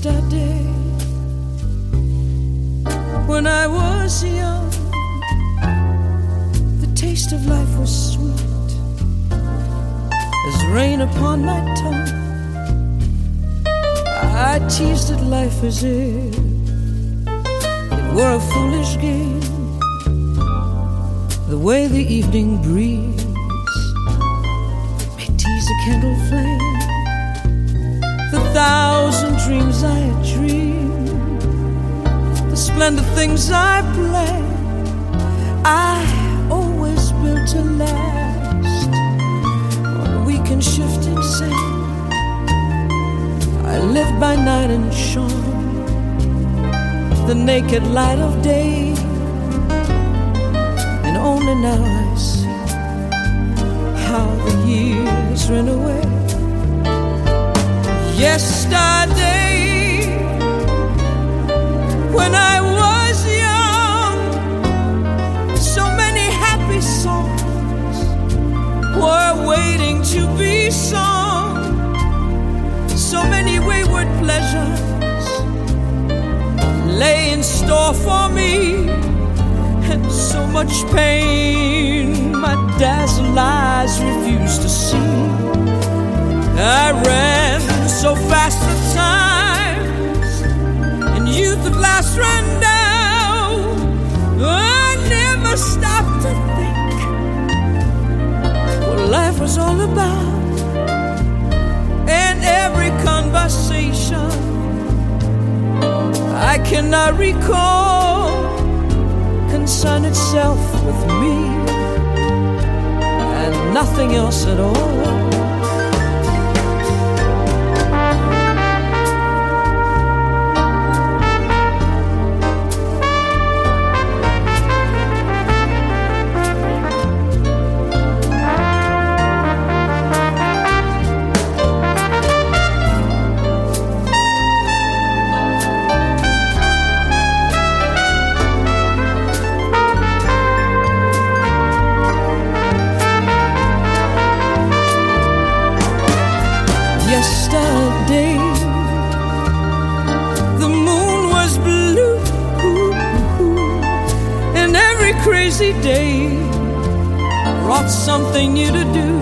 Yesterday, when I was young, the taste of life was sweet as rain upon my tongue. I teased at life as if it were a foolish game, the way the evening breeze may tease a candle flame. The thousand dreams I had dreamed, the splendid things I planned, I always built to last on weak and shifting sand. I lived by night and shone the naked light of day, and only now I see how the years ran away. Yesterday, when I was young, so many happy songs were waiting to be sung. So many wayward pleasures lay in store for me, and so much pain my dazzled eyes refused to see. I ran so fast the times, and youth at last ran down. I never stopped to think what life was all about, and every conversation I cannot recall concern itself with me and nothing else at all. Yesterday, the moon was blue, and every crazy day brought something new to do.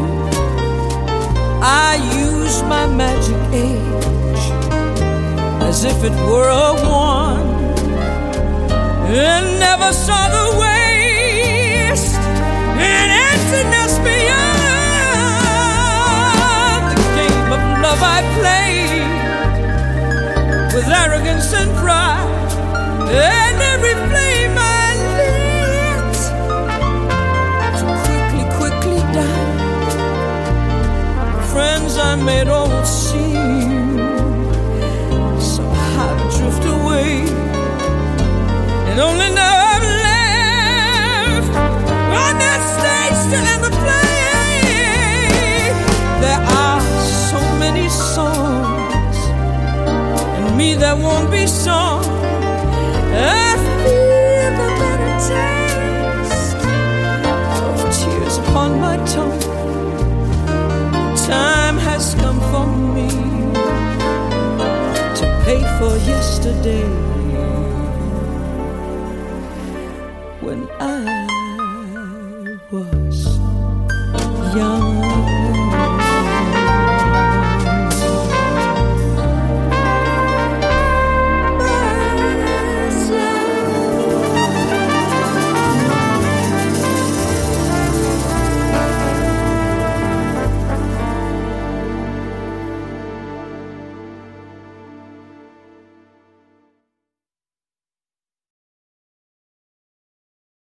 I used my magic age as if it were a wand, and never saw the waste and emptiness beyond. Love I played with arrogance and pride, and every flame I lit to quickly die. Friends I made all seem somehow to drift away, and only now I'm left on that stage to end the play. There are so many songs, and me that won't be sung. I feel the bitter taste of tears upon my tongue. Time has come for me to pay for yesterday, when I was young.